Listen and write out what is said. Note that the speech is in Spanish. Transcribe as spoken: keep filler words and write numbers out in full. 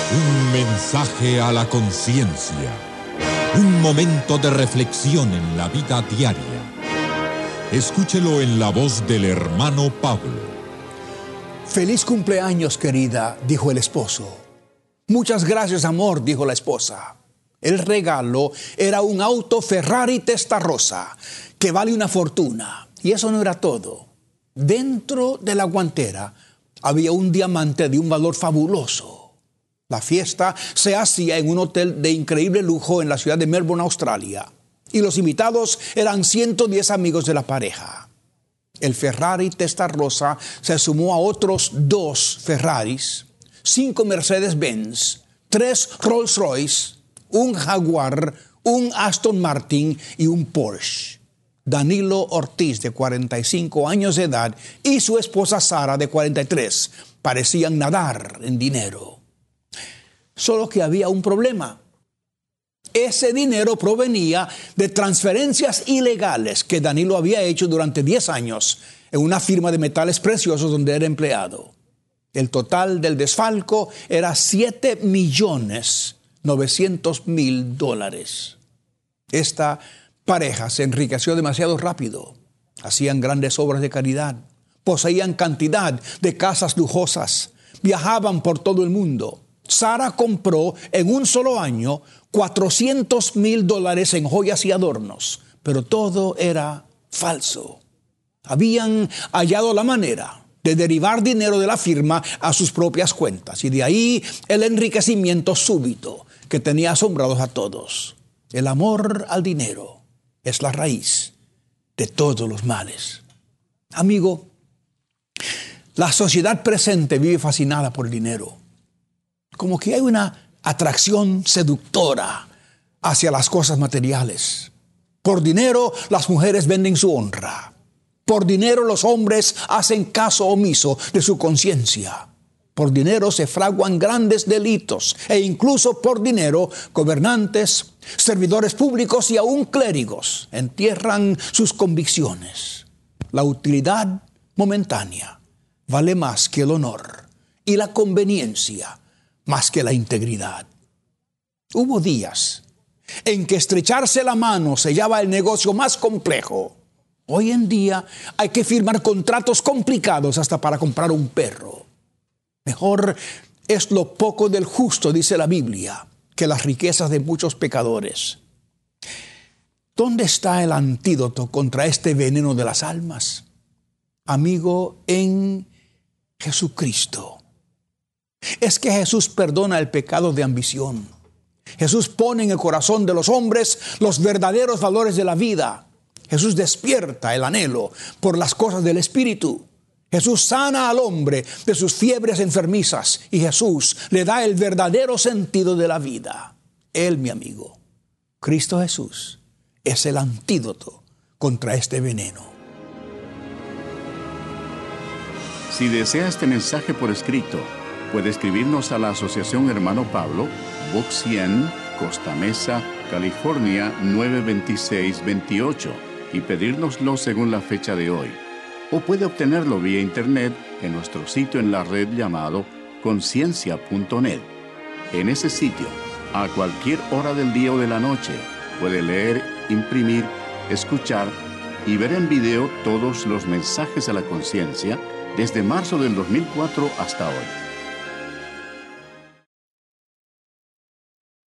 Un mensaje a la conciencia. Un momento de reflexión en la vida diaria. Escúchelo en la voz del hermano Pablo. Feliz cumpleaños, querida, dijo el esposo. Muchas gracias, amor, dijo la esposa. El regalo era un auto Ferrari Testarossa, que vale una fortuna. Y eso no era todo. Dentro de la guantera había un diamante de un valor fabuloso. La fiesta se hacía en un hotel de increíble lujo en la ciudad de Melbourne, Australia. Y los invitados eran ciento diez amigos de la pareja. El Ferrari Testarossa se sumó a otros dos Ferraris, cinco Mercedes-Benz, tres Rolls-Royce, un Jaguar, un Aston Martin y un Porsche. Danilo Ortiz, de cuarenta y cinco años de edad, y su esposa Sara, de cuarenta y tres, parecían nadar en dinero. Solo que había un problema. Ese dinero provenía de transferencias ilegales que Danilo había hecho durante diez años en una firma de metales preciosos donde era empleado. El total del desfalco era siete millones novecientos mil dólares. Esta pareja se enriqueció demasiado rápido. Hacían grandes obras de caridad. Poseían cantidad de casas lujosas. Viajaban por todo el mundo. Sara compró en un solo año cuatrocientos mil dólares en joyas y adornos, pero todo era falso. Habían hallado la manera de derivar dinero de la firma a sus propias cuentas, y de ahí el enriquecimiento súbito que tenía asombrados a todos. El amor al dinero es la raíz de todos los males. Amigo, la sociedad presente vive fascinada por el dinero. Como que hay una atracción seductora hacia las cosas materiales. Por dinero, las mujeres venden su honra. Por dinero, los hombres hacen caso omiso de su conciencia. Por dinero se fraguan grandes delitos. E incluso por dinero, gobernantes, servidores públicos y aún clérigos entierran sus convicciones. La utilidad momentánea vale más que el honor, y la conveniencia más que la integridad. Hubo días en que estrecharse la mano sellaba el negocio más complejo. Hoy en día hay que firmar contratos complicados hasta para comprar un perro. Mejor es lo poco del justo, dice la Biblia, que las riquezas de muchos pecadores. ¿Dónde está el antídoto contra este veneno de las almas? Amigo, en Jesucristo. Es que Jesús perdona el pecado de ambición. Jesús pone en el corazón de los hombres los verdaderos valores de la vida. Jesús despierta el anhelo por las cosas del Espíritu. Jesús sana al hombre de sus fiebres enfermizas, y Jesús le da el verdadero sentido de la vida. Él, mi amigo, Cristo Jesús, es el antídoto contra este veneno. Si desea este mensaje por escrito, puede escribirnos a la Asociación Hermano Pablo, Box cien, Costa Mesa, California nueve dos seis dos ocho, y pedírnoslo según la fecha de hoy. O puede obtenerlo vía internet en nuestro sitio en la red llamado conciencia punto net. En ese sitio, a cualquier hora del día o de la noche, puede leer, imprimir, escuchar y ver en video todos los mensajes a la conciencia desde marzo del dos mil cuatro hasta hoy.